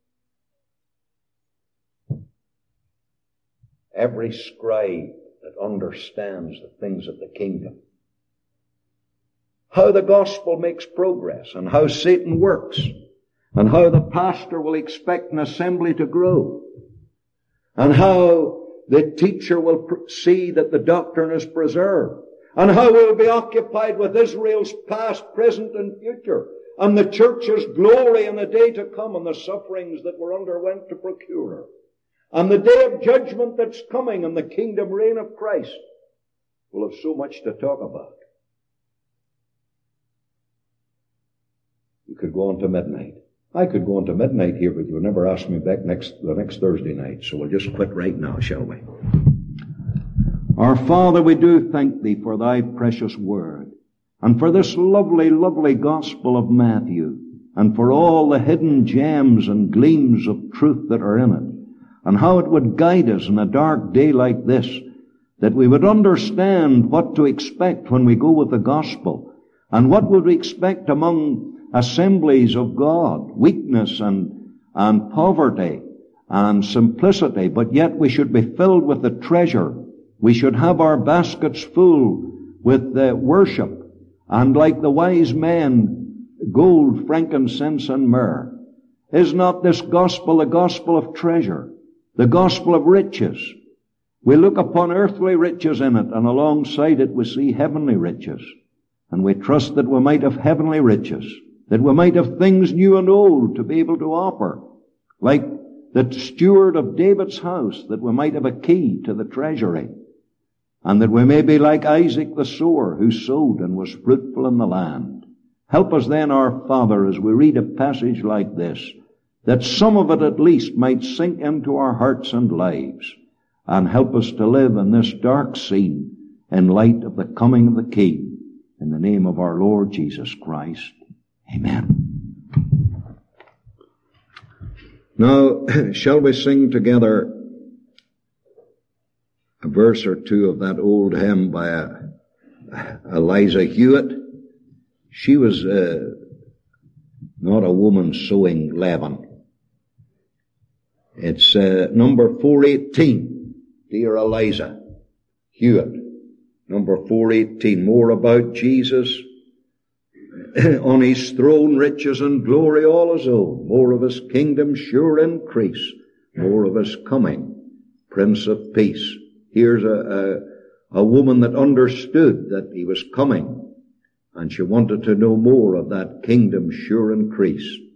Every scribe that understands the things of the kingdom, how the gospel makes progress, and how Satan works, and how the pastor will expect an assembly to grow, and how the teacher will see that the doctrine is preserved, and how we'll be occupied with Israel's past, present, and future, and the church's glory in the day to come, and the sufferings that were underwent to procure her, and the day of judgment that's coming, and the kingdom reign of Christ, we'll have so much to talk about. You could go on to midnight. I could go on to midnight here, but you'll never ask me back the next Thursday night, so we'll just quit right now, shall we? Our Father, we do thank Thee for Thy precious word, and for this lovely, lovely gospel of Matthew, and for all the hidden gems and gleams of truth that are in it, and how it would guide us in a dark day like this, that we would understand what to expect when we go with the gospel, and what would we expect among assemblies of God, weakness and poverty and simplicity, but yet we should be filled with the treasure. We should have our baskets full with the worship, and like the wise men, gold, frankincense, and myrrh. Is not this gospel the gospel of treasure, the gospel of riches? We look upon earthly riches in it, and alongside it we see heavenly riches. And we trust that we might have heavenly riches, that we might have things new and old to be able to offer, like the steward of David's house, that we might have a key to the treasury, and that we may be like Isaac the sower, who sowed and was fruitful in the land. Help us then, our Father, as we read a passage like this, that some of it at least might sink into our hearts and lives, and help us to live in this dark scene in light of the coming of the King, in the name of our Lord Jesus Christ. Amen. Now, shall we sing together a verse or two of that old hymn by Eliza Hewitt? She was not a woman sowing leaven. It's number 418, dear Eliza Hewitt. Number 418, more about Jesus. On His throne, riches and glory all His own. More of His kingdom, sure increase. More of His coming, Prince of Peace. Here's a woman that understood that He was coming, and she wanted to know more of that kingdom, sure increase.